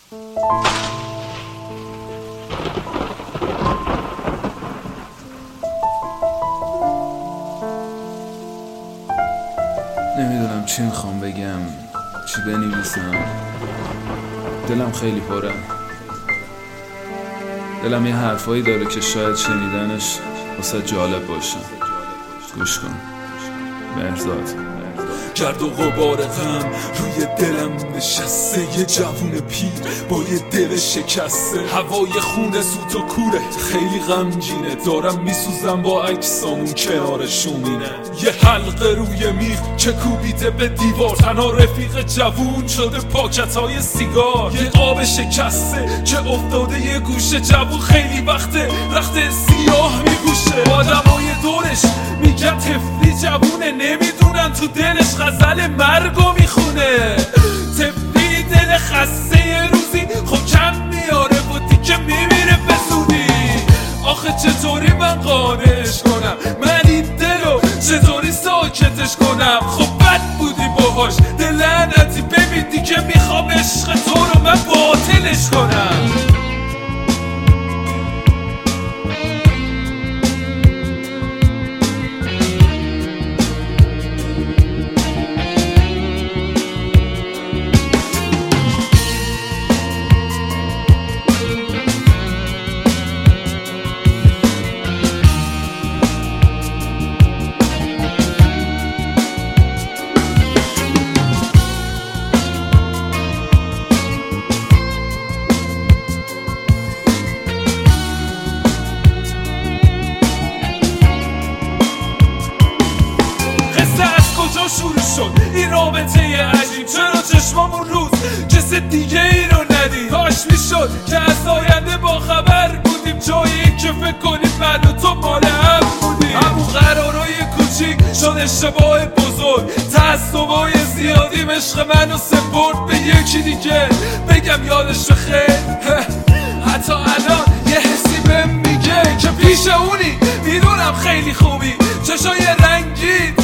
نمیدونم چی میخوام بگم، چی بنویسم. دلم خیلی پره. دلم یه حرفایی داره که شاید شنیدنش واسه جالب باشه. گوش کن. مهرزاد. گرد و غبار غم روی دلم نشسته، یه جوون پیر با یه دل شکسته. هوای خونه سوت و کوره، خیلی غمگینه. دارم میسوزم با عکسامون کنار شومینه. یه حلقه روی میخ که کوبیده به دیوار، تنها رفیق جوون شده پاکتای سیگار. یه قاب شکسته که افتاده یه گوشه، جوون خیلی وقته رخت سیاه میگوشه. آدمای دورش میگن تفلی جوونه، نمیدونن تو دلش غزل مرگو میخونه. تفلی دل خسته یه روزی خب کم میاره و دیگه میمیره به زودی. آخه چطوری من قانعش کنم، من این دلو چطوری ساکتش کنم؟ خب بد بودی باهاش دل لعنتی، ببین دیگه میخوام عشق تو رو من باطلش کنم. شروع شد این رابطه عجیب، چرا چشمامون روز کس دیگه ای رو ندید؟ کاش میشد که از آینده با خبر بودیم، جایی که فکر کنیم من و تو مال هم بودیم. همون قرارای کوچیک شد اشتباه بزرگ، تعصبای زیادی عشق منو سپرد به یکی دیگه. بگم یادش بخیر حتی الان یه حسی بهم میگه که پیش اونی. میدونم خیلی خوبی، چشای رنگی